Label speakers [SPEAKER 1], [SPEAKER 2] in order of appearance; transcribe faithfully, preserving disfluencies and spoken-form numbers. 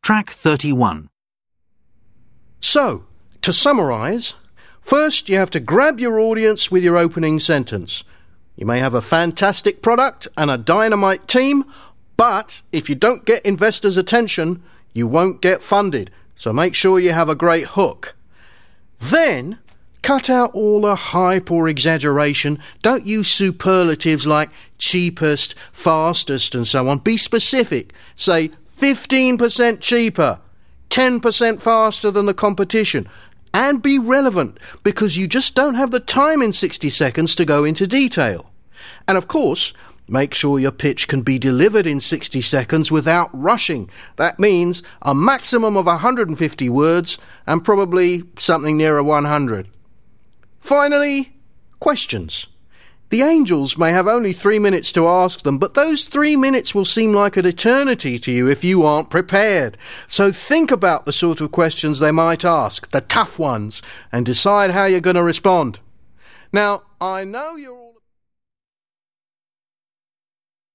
[SPEAKER 1] Track thirty-one.
[SPEAKER 2] So, to summarise, first you have to grab your audience with your opening sentence. You may have a fantastic product and a dynamite team, but if you don't get investors' attention, you won't get funded. So make sure you have a great hook. Then, cut out all the hype or exaggeration. Don't use superlatives like cheapest, fastest and so on. Be specific. Say fifteen percent cheaper, ten percent faster than the competition. And be relevant, because you just don't have the time in sixty seconds to go into detail. And of course, make sure your pitch can be delivered in sixty seconds without rushing. That means a maximum of one hundred fifty words and probably something nearer one hundred. Finally, questions. The angels may have only three minutes to ask them, but those three minutes will seem like an eternity to you if you aren't prepared. So think about the sort of questions they might ask, the tough ones, and decide how you're going to respond. Now, I know you're all